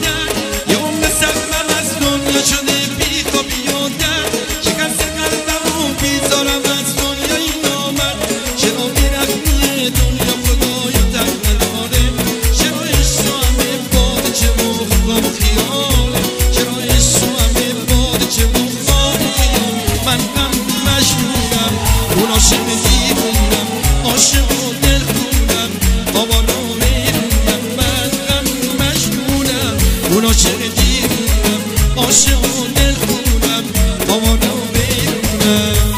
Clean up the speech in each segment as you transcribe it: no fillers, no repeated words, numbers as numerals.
بیادر یه عمر سرم از دنیا شده بی تو بیادر شکست قلبمو بیزارم از دنیای نامرد چرا بیرحمیه دنیا خدایا تک نداره چرا عشق و همه باد چه مخوام خیاله چرا عشق و همه باد چه مخوام خیال من غم مشغولم اون عاشق دیوونم عاشق و دل خونم آوارا میرونم من غم مشغولم اون عاشق دیوونم عاشق و دل خونم آوارا میرونم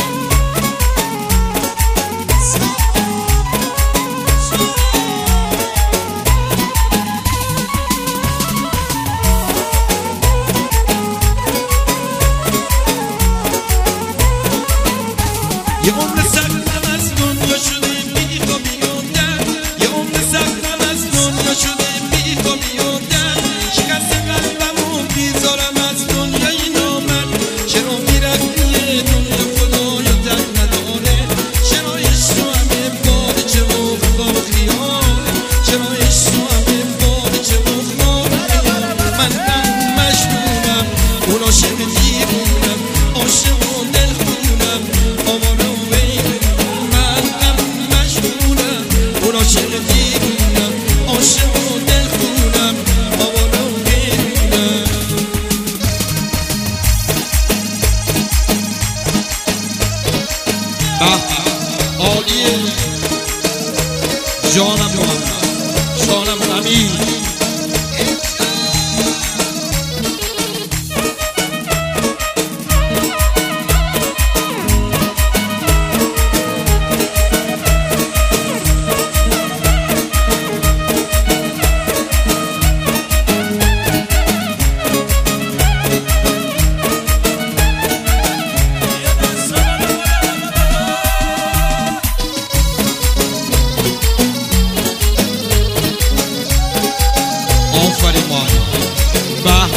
یه عمر سختم از دنیا شده بی تو بیادر یه عمر سختم از دنیا شده بی تو بیادر شکست قلبمو بیزارم از دنیای نامرد چرا بیرحمیه دنیا خدایا تک نداره چرا عشق و همه باد چه مخوام خیاله چرا عشق و همه باد چه مخوام خیاله من غم مشغولم اون عاشق دیوونم عاشق و دل خونم آوارا من غم مشغولم اون عاشق دیوونم عاشق و دل خونم آوارا میرونم عالیه جانم محمد جانم امیر آفرین ماهی به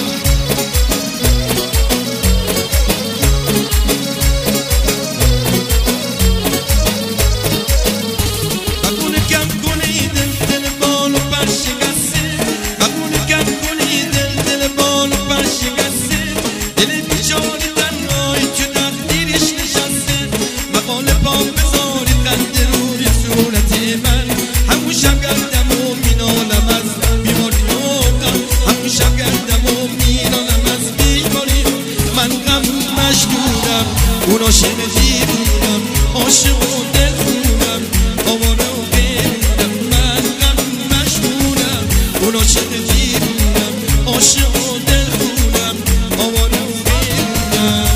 بگونه کم کنی دل بال و پر شکسته بگونه کم کنی دل بال و پر شکسته دل بیچاره تنهایی تو تقدیرش نشسته مقال پا بذاری خنده روی صورت من همون شب گردم و مینالم از بیماری همون شب گردم و مینالم از بیماری من غم مشغولم اون عاشق دیوونم عاشق و دل خونم آوارا میرونم من غم مشغولم اون عاشق دیوونم عاشق و دل خونم آوارا میرونم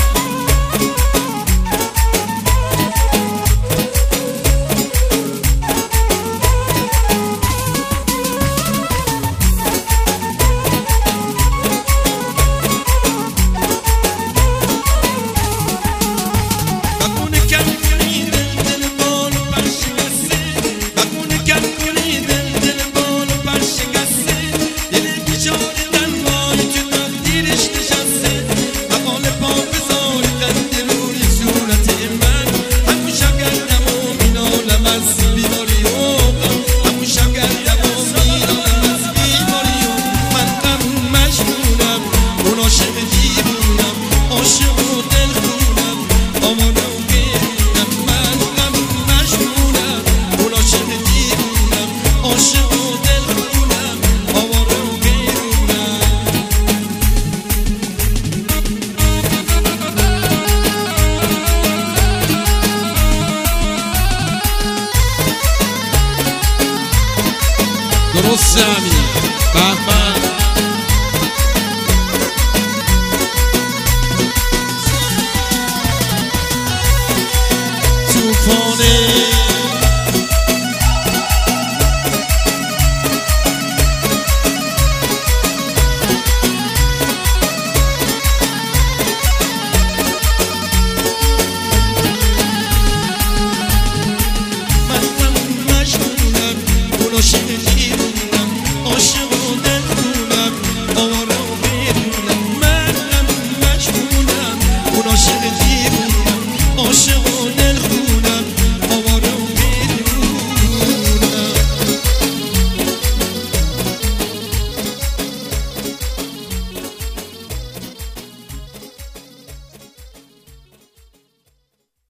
بگونه کم کنی دل بال و پر شکسته بگونه کم کنی دل بال و پر شکسته دل بیچاره